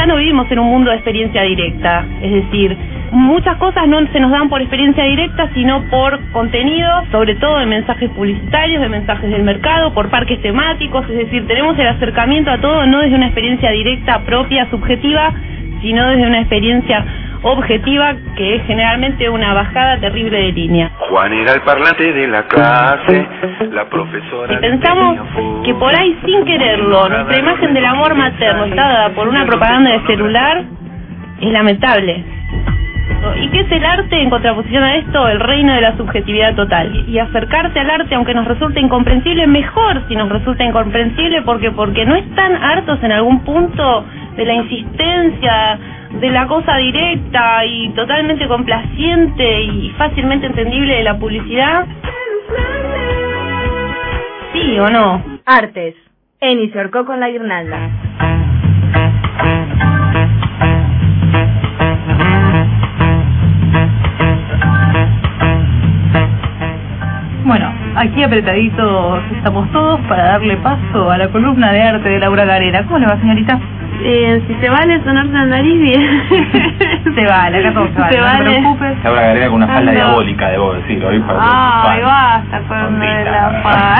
ya no vivimos en un mundo de experiencia directa, es decir, muchas cosas no se nos dan por experiencia directa, sino por contenido, sobre todo de mensajes publicitarios, de mensajes del mercado, por parques temáticos, es decir, tenemos el acercamiento a todo no desde una experiencia directa, propia, subjetiva, sino desde una experiencia objetiva, que es generalmente una bajada terrible de línea. Juan era el parlante de la clase, la profesora... Si pensamos que por ahí, sin quererlo, nuestra imagen del amor materno está dada por una propaganda de celular, es lamentable. ¿Y qué es el arte en contraposición a esto? El reino de la subjetividad total. Y acercarse al arte, aunque nos resulte incomprensible, mejor si nos resulta incomprensible, porque no están hartos en algún punto de la insistencia, de la cosa directa y totalmente complaciente y fácilmente entendible de la publicidad. ¿Sí o no? Artes. Eni se ahorcó con la guirnalda. Bueno, aquí apretaditos estamos todos para darle paso a la columna de arte de Laura Garera. ¿Cómo le va, señorita? Si se vale sonarse la nariz, bien. Se vale, acá todo se vale, no te preocupes. Laura Garera con una falda diabólica, debo decirlo. Ay, basta con la paz.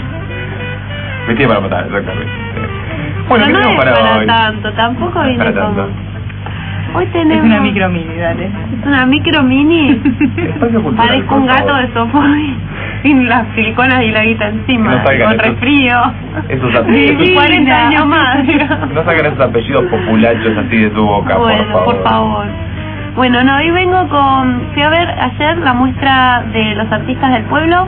Vestida para matar, exactamente. Bueno, ¿qué tenemos para hoy? Tanto, tampoco vine para tanto. Hoy tenemos... Es una micro mini, dale. ¿Es una micro mini? Parezco un gato de sofoy. Sin las siliconas y la guita encima, no con resfrío. Esos 40 años más. No sacan esos apellidos populachos así de su boca, bueno, por favor. Bueno, no, hoy vengo fui a ver ayer la muestra de los artistas del pueblo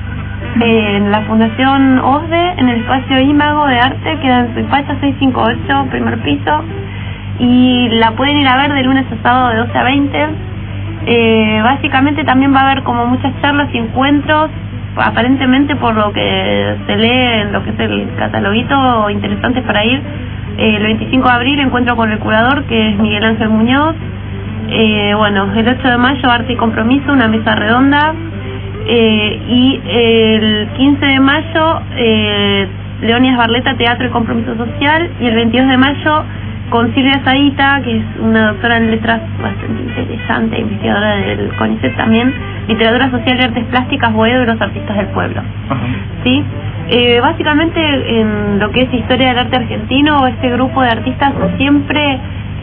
en la Fundación OSDE, en el espacio Imago de Arte, queda en Suipacha 658, primer piso, y la pueden ir a ver de lunes a sábado de 12 a 20. Básicamente también va a haber como muchas charlas y encuentros, aparentemente por lo que se lee en lo que es el cataloguito, interesantes para ir. El 25 de abril encuentro con el curador, que es Miguel Ángel Muñoz. Bueno, el 8 de mayo Arte y Compromiso, una mesa redonda. Y el 15 de mayo Leonidas Barleta, Teatro y Compromiso Social. Y el 22 de mayo con Silvia Zaita, que es una doctora en letras bastante interesante, investigadora del CONICET también, Literatura Social y Artes Plásticas, Boedo y los Artistas del Pueblo. ¿Sí? Básicamente en lo que es historia del arte argentino, este grupo de artistas siempre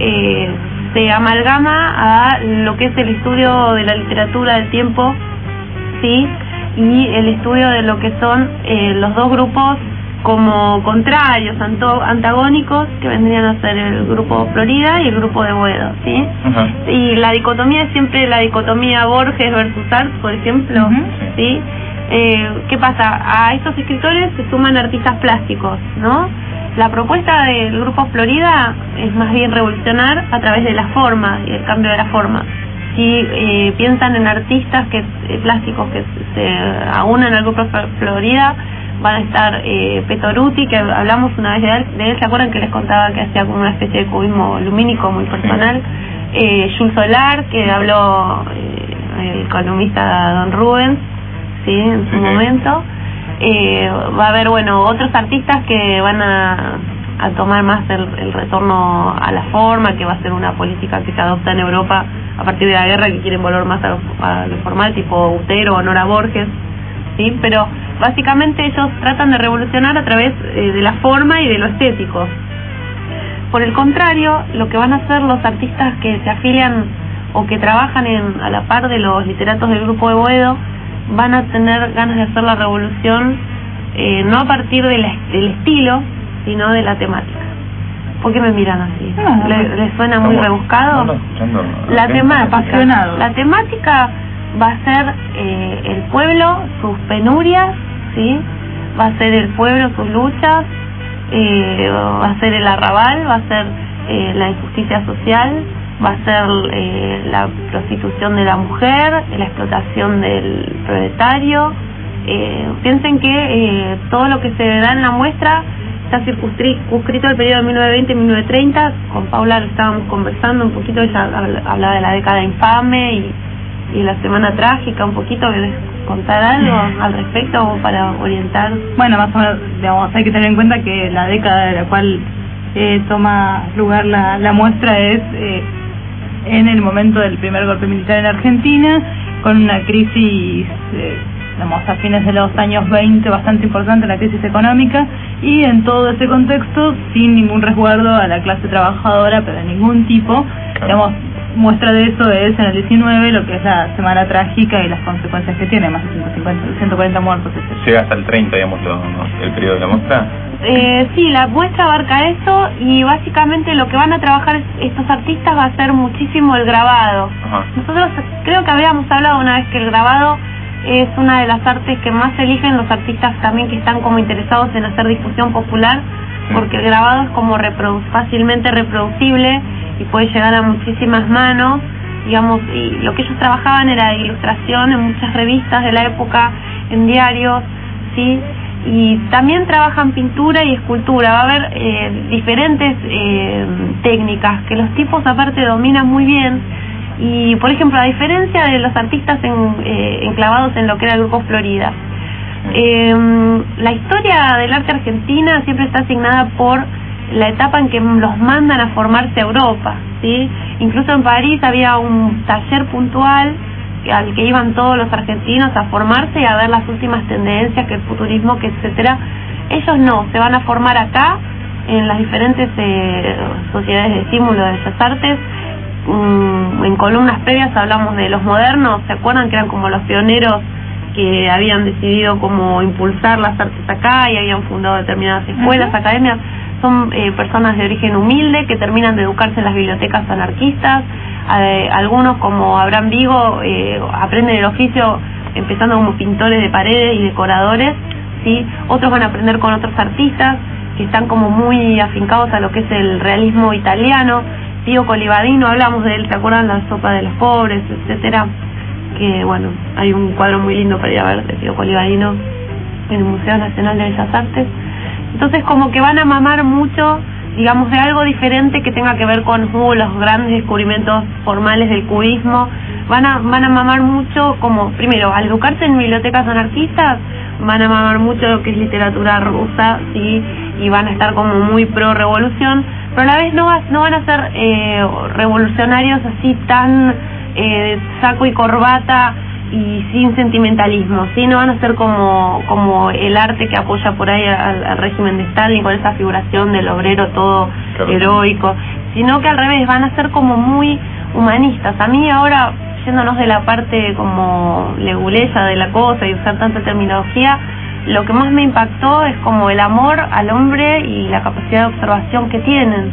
se amalgama a lo que es el estudio de la literatura del tiempo, ¿sí? Y el estudio de lo que son los dos grupos como contrarios, antagónicos, que vendrían a ser el grupo Florida y el grupo de Boedo, ¿sí? Y la dicotomía es siempre la dicotomía Borges versus Arts, por ejemplo, ¿sí? ¿Qué pasa? A estos escritores se suman artistas plásticos, ¿no? La propuesta del grupo Florida es más bien revolucionar a través de la forma y el cambio de la forma. Si piensan en artistas plásticos que se aunan al grupo Florida, van a estar Petoruti, que hablamos una vez de él, ¿se acuerdan que les contaba que hacía como una especie de cubismo lumínico muy personal? Jules Solar, que habló el columnista Don Rubens, ¿sí? En su momento. Va a haber, bueno, otros artistas que van a tomar más el retorno a la forma, que va a ser una política que se adopta en Europa a partir de la guerra, que quieren volver más a lo formal, tipo Utero o Nora Borges, ¿sí? Pero básicamente ellos tratan de revolucionar a través de la forma y de lo estético. Por el contrario, lo que van a hacer los artistas que se afilian o que trabajan a la par de los literatos del grupo de Boedo, van a tener ganas de hacer la revolución no a partir del estilo, sino de la temática. ¿Por qué me miran así? ¿Les suena muy rebuscado? La temática va a ser el pueblo, sus penurias, ¿sí? Va a ser el pueblo, sus luchas, va a ser el arrabal, va a ser la injusticia social, va a ser la prostitución de la mujer, la explotación del proletario. Piensen que todo lo que se da en la muestra está circunscrito al periodo de 1920-1930. Con Paula lo estábamos conversando un poquito, ella hablaba de la década infame y la semana trágica, un poquito. ¿Querés contar algo al respecto para orientar? Bueno, más o menos, digamos, hay que tener en cuenta que la década de la cual toma lugar la muestra es en el momento del primer golpe militar en Argentina, con una crisis a fines de los años 20 bastante importante, la crisis económica, y en todo ese contexto sin ningún resguardo a la clase trabajadora, pero de ningún tipo. Digamos, muestra de eso es en el 19 lo que es la Semana Trágica y las consecuencias que tiene, más de 140 muertos, etc. Llega hasta el 30, digamos, el periodo de la muestra. Sí, la muestra abarca eso, y básicamente lo que van a trabajar estos artistas va a ser muchísimo el grabado. Ajá. Nosotros creo que habíamos hablado una vez que el grabado es una de las artes que más eligen los artistas también que están como interesados en hacer difusión popular, porque el grabado es como fácilmente reproducible y puede llegar a muchísimas manos, digamos, y lo que ellos trabajaban era ilustración en muchas revistas de la época, en diarios, ¿sí? Y también trabajan pintura y escultura. Va a haber diferentes técnicas que los tipos aparte dominan muy bien. Y, por ejemplo, a diferencia de los artistas enclavados en lo que era el Grupo Florida, la historia del arte argentina siempre está asignada por la etapa en que los mandan a formarse a Europa, ¿sí? Incluso en París había un taller puntual al que iban todos los argentinos a formarse y a ver las últimas tendencias, que el futurismo, que etcétera. Ellos no, se van a formar acá en las diferentes sociedades de estímulo de bellas artes. En columnas previas hablamos de los modernos, ¿se acuerdan que eran como los pioneros que habían decidido como impulsar las artes acá y habían fundado determinadas escuelas, academias? Son personas de origen humilde que terminan de educarse en las bibliotecas anarquistas. Algunos, como Abraham Vigo, aprenden el oficio empezando como pintores de paredes y decoradores, ¿sí? Otros van a aprender con otros artistas que están como muy afincados a lo que es el realismo italiano. Pío Colivadino, hablamos de él, ¿se acuerdan? La sopa de los pobres, etcétera. Que bueno, hay un cuadro muy lindo para ir a ver de Pío Colivadino en el Museo Nacional de Bellas Artes. Entonces como que van a mamar mucho, digamos, de algo diferente que tenga que ver con los grandes descubrimientos formales del cubismo. Van a mamar mucho, como primero, al educarse en bibliotecas anarquistas, van a mamar mucho lo que es literatura rusa, ¿sí? Y van a estar como muy pro revolución, pero a la vez no van a ser revolucionarios así tan saco y corbata y sin sentimentalismo, ¿sí? No van a ser como el arte que apoya por ahí al régimen de Stalin, con esa figuración del obrero todo heroico, sino que al revés, van a ser como muy humanistas. A mí ahora, yéndonos de la parte como leguleya de la cosa y usar tanta terminología, lo que más me impactó es como el amor al hombre y la capacidad de observación que tienen.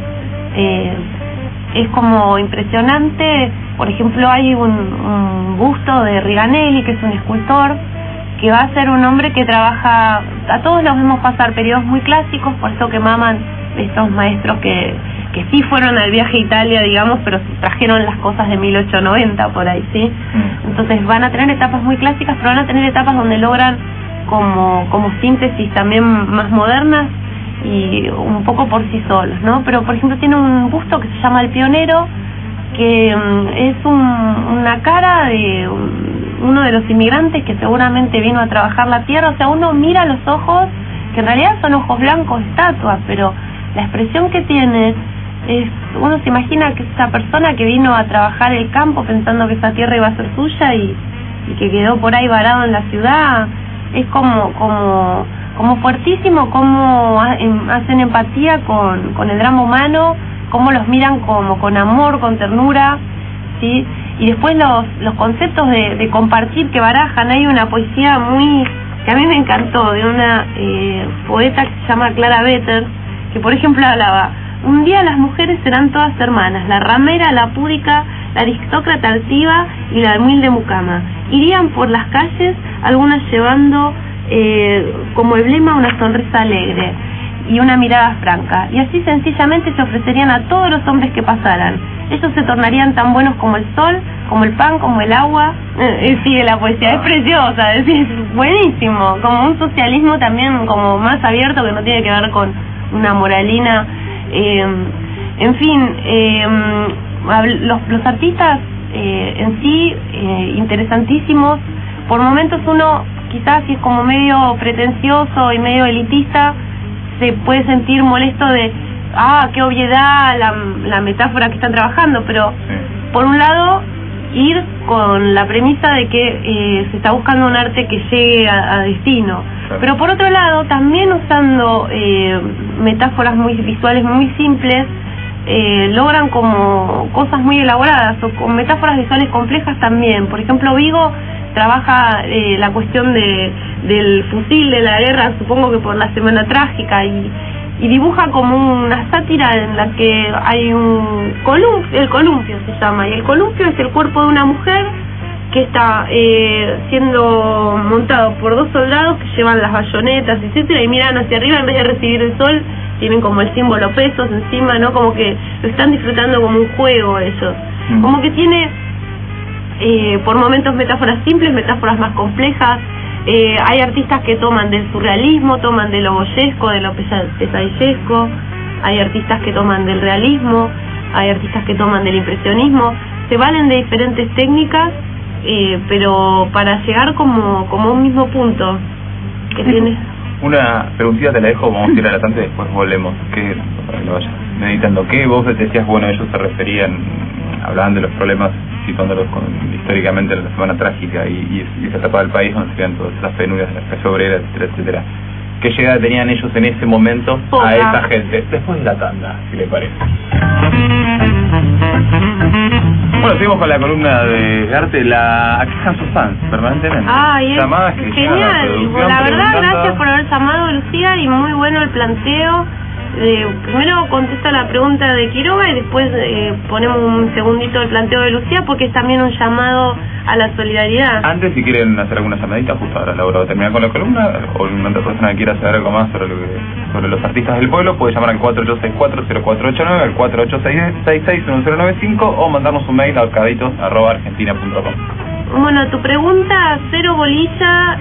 Es como impresionante. Por ejemplo, hay un busto de Riganelli, que es un escultor, que va a ser un hombre que trabaja, a todos los vemos pasar periodos muy clásicos, por eso que maman estos maestros que sí fueron al viaje a Italia, digamos, pero trajeron las cosas de 1890 por ahí, ¿sí? Entonces van a tener etapas muy clásicas, pero van a tener etapas donde logran como síntesis también más modernas y un poco por sí solos, ¿no? Pero, por ejemplo, tiene un busto que se llama El Pionero, que es una cara de uno de los inmigrantes que seguramente vino a trabajar la tierra. O sea, uno mira los ojos, que en realidad son ojos blancos, estatuas, pero la expresión que tiene es, uno se imagina que es esa persona que vino a trabajar el campo pensando que esa tierra iba a ser suya y que quedó por ahí varado en la ciudad. Es como fuertísimo, como hacen empatía con el drama humano, cómo los miran como con amor, con ternura, ¿sí? Y después los conceptos de compartir que barajan. Hay una poesía que a mí me encantó, de una poeta que se llama Clara Vetter, que por ejemplo hablaba: un día las mujeres serán todas hermanas, la ramera, la púdica, la aristócrata altiva y la humilde mucama. Irían por las calles, algunas llevando como emblema una sonrisa alegre y una mirada franca, y así sencillamente se ofrecerían a todos los hombres que pasaran. Ellos se tornarían tan buenos como el sol, como el pan, como el agua. Sigue la poesía, es preciosa, es buenísimo, como un socialismo también como más abierto, que no tiene que ver con una moralina. En fin, los artistas en sí, interesantísimos. Por momentos uno, quizás si es como medio pretencioso y medio elitista, se puede sentir molesto de qué obviedad la metáfora que están trabajando, pero por un lado ir con la premisa de que se está buscando un arte que llegue a destino, pero por otro lado también usando metáforas muy visuales muy simples, logran como cosas muy elaboradas, o con metáforas visuales complejas también. Por ejemplo, Vigo trabaja la cuestión del fusil de la guerra, supongo que por la Semana Trágica, y dibuja como una sátira en la que hay el columpio se llama, y el columpio es el cuerpo de una mujer que está siendo montado por 2 soldados que llevan las bayonetas, etcétera, y miran hacia arriba en vez de recibir el sol, tienen como el símbolo pesos encima, ¿no? Como que lo están disfrutando como un juego ellos. Como que tiene por momentos metáforas simples, metáforas más complejas. Hay artistas que toman del surrealismo, toman de lo goyesco, de lo pesadillesco. Hay artistas que toman del realismo, hay artistas que toman del impresionismo. Se valen de diferentes técnicas, pero para llegar como un mismo punto que tiene. Una preguntita te la dejo, vamos a ir adelante, después volvemos. Que para que lo vayas meditando. ¿Qué vos decías? Bueno, ellos se referían, hablaban de los problemas, situándolos históricamente en la Semana Trágica y esa etapa del país donde se veían todas esas penurias de la clase obrera, etcétera, etcétera. ¿Qué llegada tenían ellos en ese momento a esa gente? Después de la tanda, si le parece. Bueno, seguimos con la columna de arte, la aquejan sus fans permanentemente. Llamadas que genial. La verdad, gracias por haber llamado, Lucía, y muy bueno el planteo. Primero contesta la pregunta de Quiroga y después ponemos un segundito el planteo de Lucía, porque es también un llamado a la solidaridad. Antes, si quieren hacer alguna llamadita, justo ahora Laura va a terminar con la columna, o una otra persona que quiera saber algo más sobre los artistas del pueblo, puede llamar al 4864-0489, al 4866-1095, o mandarnos un mail a arcaditos@argentina.com. Bueno, tu pregunta, cero bolilla,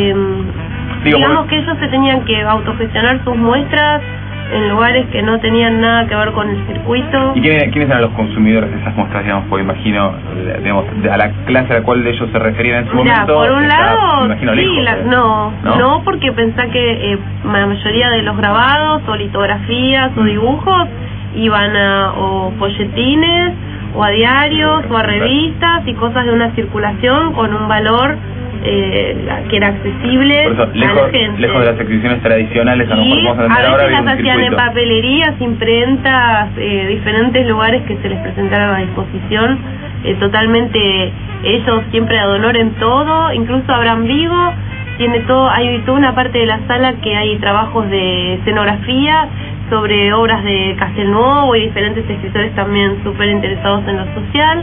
digamos que ellos se tenían que autogestionar sus muestras en lugares que no tenían nada que ver con el circuito. ¿Y quiénes eran los consumidores de esas muestras, digamos? Porque imagino, digamos, a la clase a la cual ellos se referían en su momento. Por un lado, imagino, sí, lejos, no, porque pensá que la mayoría de los grabados o litografías o dibujos iban a o folletines o a diarios o a revistas y cosas de una circulación con un valor que era accesible a la gente. Lejos de las exhibiciones tradicionales, a lo mejor vamos a entender ahora. A veces las hacían en papelerías, imprentas, diferentes lugares que se les presentaron a disposición, totalmente ellos siempre ad honor en todo. Incluso Abraham Vigo tiene todo, hay toda una parte de la sala que hay trabajos de escenografía sobre obras de Castelnuovo y diferentes escritores también súper interesados en lo social.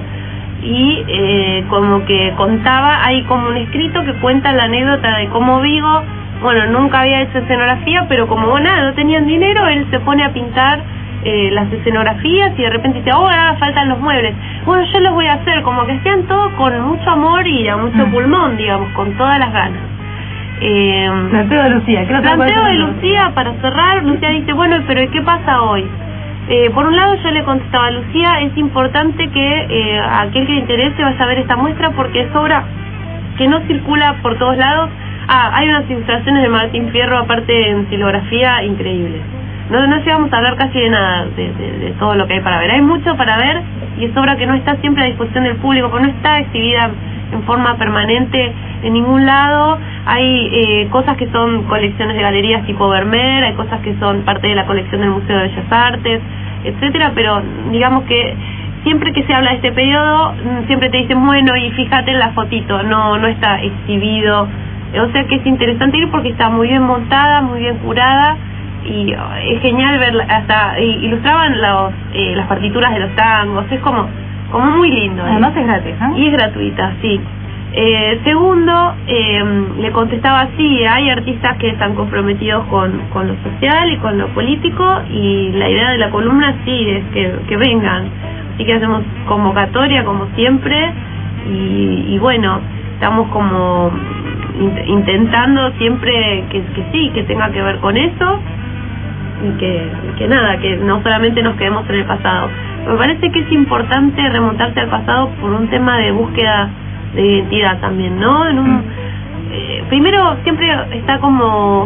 Y como que contaba, hay como un escrito que cuenta la anécdota de cómo Vigo, bueno, nunca había hecho escenografía, pero como no tenían dinero, él se pone a pintar las escenografías y de repente dice, ahora faltan los muebles, bueno, yo los voy a hacer, como que hacían todo con mucho amor y a mucho pulmón, digamos, con todas las ganas. Planteo de Lucía, para cerrar. Lucía dice, bueno, pero ¿qué pasa hoy? Por un lado yo le contestaba a Lucía, es importante que aquel que le interese vaya a ver esta muestra porque es obra que no circula por todos lados. Hay unas ilustraciones de Martín Fierro aparte en silografía increíbles. No llegamos a hablar casi de nada de todo lo que hay para ver. Hay mucho para ver y es obra que no está siempre a disposición del público, porque no está exhibida en forma permanente en ningún lado. Hay cosas que son colecciones de galerías tipo Vermeer, hay cosas que son parte de la colección del Museo de Bellas Artes, etcétera, pero digamos que siempre que se habla de este periodo siempre te dicen, bueno, y fíjate en la fotito, no está exhibido. O sea que es interesante ir porque está muy bien montada, muy bien curada, y es genial verla. Hasta ilustraban las partituras de los tangos, es como muy lindo. Además es gratis, ¿no? Y es gratuita, sí. Segundo, le contestaba así, hay artistas que están comprometidos con lo social y con lo político, y la idea de la columna sí es que vengan. Así que hacemos convocatoria como siempre, y bueno, estamos como intentando siempre que sí, que tenga que ver con eso, y que nada, que no solamente nos quedemos en el pasado. Me parece que es importante remontarse al pasado por un tema de búsqueda de identidad también, ¿no? Primero siempre está como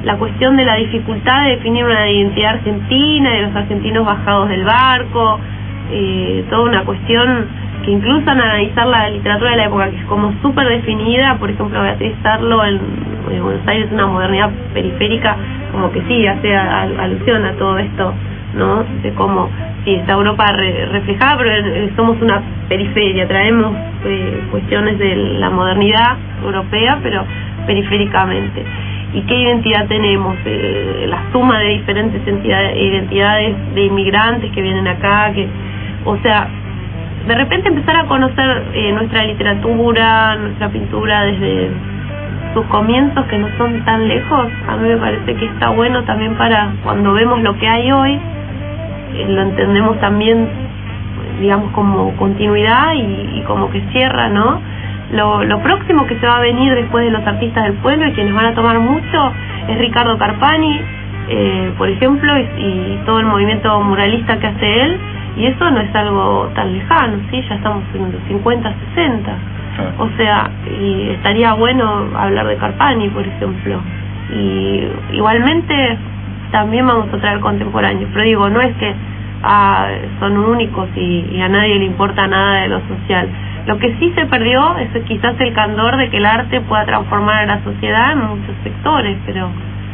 la cuestión de la dificultad de definir una identidad argentina, de los argentinos bajados del barco, toda una cuestión que incluso al analizar la literatura de la época, que es como súper definida, por ejemplo Beatriz Sarlo en Buenos Aires, una modernidad periférica, como que sí hace alusión a todo esto, ¿no? De cómo sí está Europa reflejada, pero somos una periferia, traemos cuestiones de la modernidad europea, pero periféricamente. ¿Y qué identidad tenemos? La suma de diferentes identidades de inmigrantes que vienen acá, o sea, de repente empezar a conocer nuestra literatura, nuestra pintura desde sus comienzos, que no son tan lejos, a mí me parece que está bueno también para cuando vemos lo que hay hoy, lo entendemos también, digamos, como continuidad y como que cierra, ¿no? Lo próximo que se va a venir después de los artistas del pueblo y que nos van a tomar mucho es Ricardo Carpani, por ejemplo, y todo el movimiento muralista que hace él, y eso no es algo tan lejano, ¿sí? Ya estamos en los 50, 60, o sea, y estaría bueno hablar de Carpani, por ejemplo, y igualmente también vamos a traer contemporáneos, pero digo, no es que son únicos y a nadie le importa nada de lo social. Lo que sí se perdió es quizás el candor de que el arte pueda transformar a la sociedad en muchos sectores, pero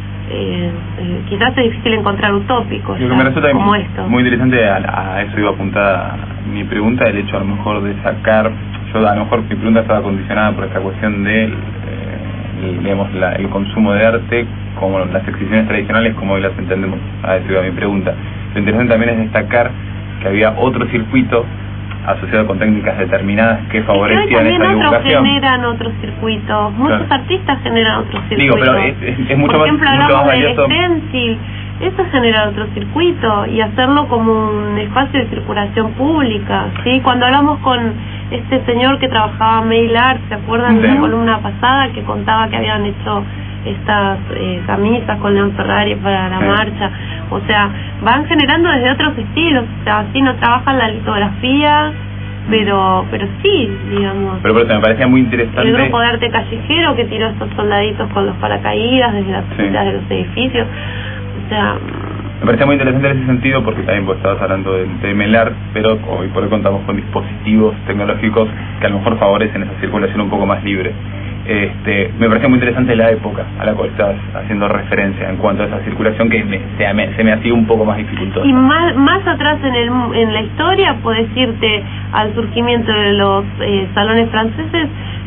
quizás es difícil encontrar utópicos lo que me resulta como esto. Muy interesante, a eso iba apuntada mi pregunta, el hecho a lo mejor de sacar, yo a lo mejor mi pregunta estaba condicionada por esta cuestión de digamos, el consumo de arte, como las exhibiciones tradicionales, como hoy las entendemos. A eso iba mi pregunta. Lo interesante también es destacar que había otro circuito asociado con técnicas determinadas que favorecían esa divulgación. Otros generan otros circuitos, muchos artistas generan otros circuitos. Digo, pero es mucho por ejemplo, más hablamos del valioso. stencil, eso genera otro circuito, y hacerlo como un espacio de circulación pública, ¿sí? Cuando hablamos con este señor que trabajaba en Mail Art, ¿se acuerdan de la columna pasada que contaba que habían hecho estas camisas con León Ferrari para la marcha? O sea, van generando desde otros estilos, o sea, así no trabajan la litografía, pero sí, digamos. Pero me parecía muy interesante. El grupo de arte callejero que tiró estos soldaditos con los paracaídas desde las puntas de los edificios, o sea. Me parecía muy interesante en ese sentido porque también vos estabas hablando de Melar, pero hoy por hoy contamos con dispositivos tecnológicos que a lo mejor favorecen esa circulación un poco más libre. Me parecía muy interesante la época a la cual estabas haciendo referencia en cuanto a esa circulación que se me hacía un poco más dificultosa. Y más atrás en la historia podés irte al surgimiento de los salones franceses,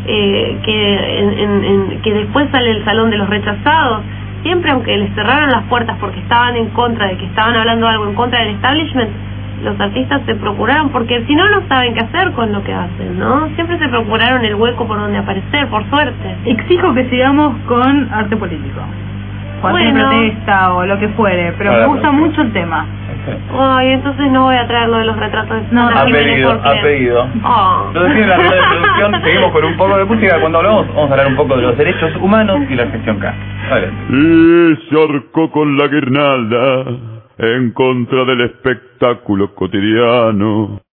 que después sale el salón de los rechazados. Siempre, aunque les cerraron las puertas porque estaban en contra de que estaban hablando algo en contra del establishment, los artistas se procuraron, porque si no, no saben qué hacer con lo que hacen, ¿no? Siempre se procuraron el hueco por donde aparecer, por suerte. Exijo que sigamos con arte político, o arte de protesta o lo que fuere, pero me gusta mucho el tema. Ay, entonces no voy a traer lo de los retratos de ha pedido. Entonces en la rueda de producción seguimos con un poco de música. Cuando hablamos vamos a hablar un poco de los derechos humanos y la gestión K. Y se ahorcó con la guirnalda en contra del espectáculo cotidiano.